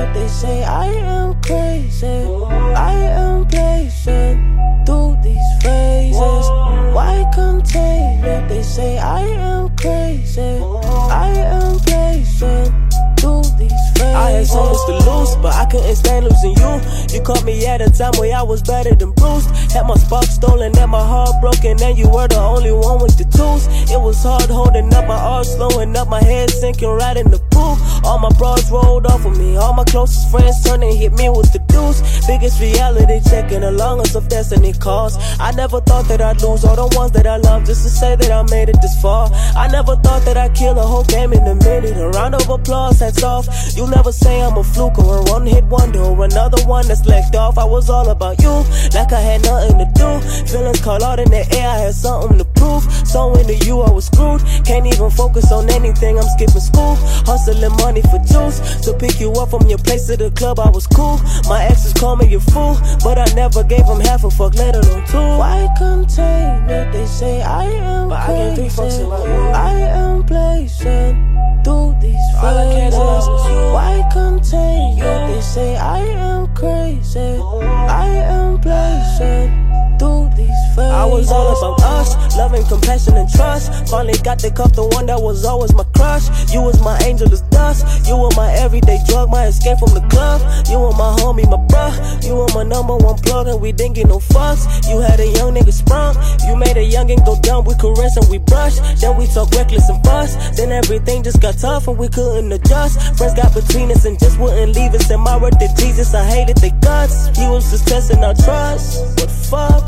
that they say I am crazy. I am blazing through these phases. Why contain it? They say I am crazy. I am blazing through these phases. I had so much to lose, but I couldn't stand losing you. You caught me at a time where I was battered and bruised. Had my spark stolen and my heart broken, and you were the only one with the tools. It was hard holding up my arms, slowing up my head, sinking right in the pool. All my bras rolled off of me, all my closest friends turned and hit me with the deuce. Biggest reality check in the longest of destiny calls. I never thought that I'd lose all the ones that I love just to say that I made it this far. I never thought that I'd kill a whole game in a minute. A round of applause, hats off. You'll never say I'm a fluke or a one-hit wonder or another one that's left off. I was all about you, like I had nothing to do. Feelings caught out in the air, I had something to prove. So into you I was screwed. Can't even focus on anything, I'm skipping school. Hustling money for juice, to pick you up from your place to the club, I was cool. My exes call me a fool, but I never gave them half a fuck, let alone two. Why contain it? They say I am but crazy. I get 3 fucks about you. I am blazing through these phases. Why contain it? They say I am crazy. I am blazing through these phases. I was all about us, loving, compassion, and trust. Finally got to cuff the one that was always my crush. You was my angel as dust. You were my everyday drug, my escape from the club. You were my homie, my bruh. You were my #1 plug, and we didn't get no fucks. You had a young nigga sprung. You made a youngin' go dumb. We caress and we brush. Then we talk reckless and fuss. Then everything just got tough and we couldn't adjust. Friends got between us and just wouldn't leave us. And my word to Jesus, I hated their guts. He was just testing our trust. But fuck,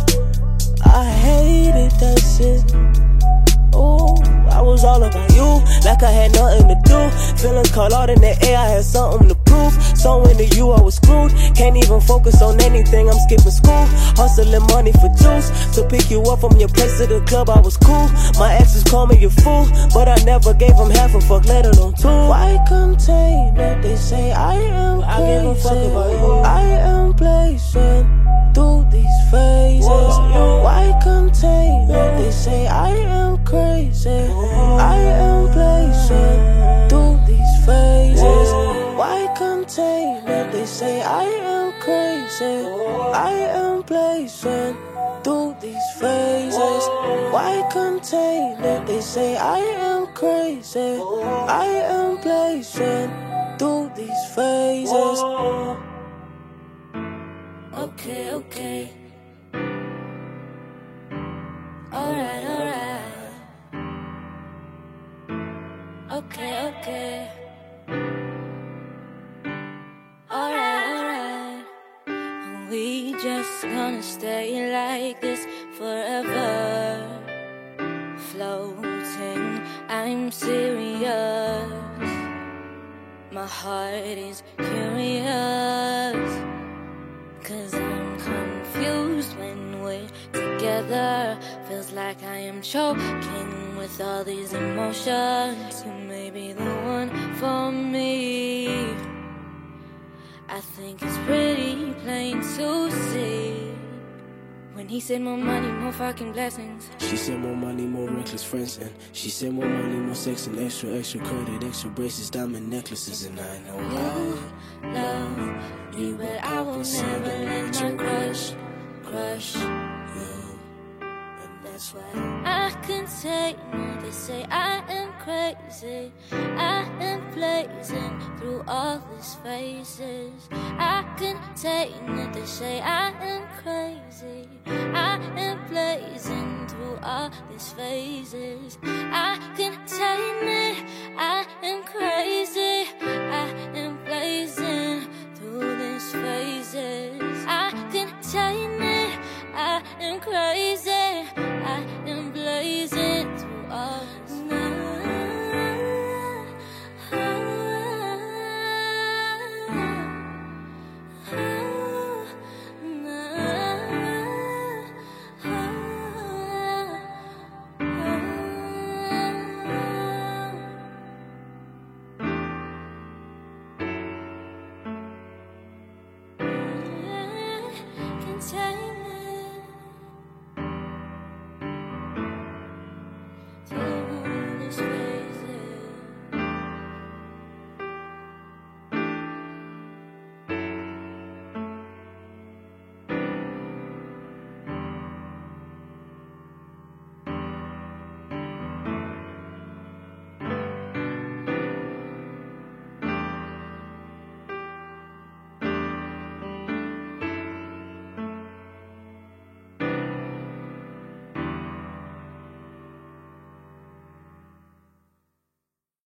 I hated that shit. Ooh, I was all about you, like I had nothing to do. Feelings caught out in the air, I had something to prove. So into you I was screwed. Can't even focus on anything, I'm skipping school. Hustling money for juice, to pick you up from your place to the club, I was cool. My exes call me a fool, but I never gave them half a fuck, let alone two. Why contain it? They say I am crazy. I give a fuck about you. I am blazing through these phases. Why contain it? They say I am crazy. I am blazing through these phases. Why contain it? They say I am crazy. I am blazing through these phases. Why contain it? They say I am crazy. I am blazing through these phases. Okay, okay. Alright, alright. Okay, okay. Alright, alright. We just gonna stay like this forever. Floating, I'm serious. My heart is curious. 'Cause I'm confused when we're together. Feels like I am choking with all these emotions. You may be the one for me. I think it's pretty plain to see. When he said more money, more fucking blessings. She said more money, more reckless friends. And she said more money, more sex and extra credit, extra braces, diamond necklaces. And I know you love me, but I will never let my crush you. And that's why I can take it. They say I am crazy. I am blazing through all these phases. I can take it. They say I am crazy. I am blazing through all these phases. I can take it. I am crazy. I am blazing through these phases. I can take it. I am crazy. I am blazing through all these phases. Can take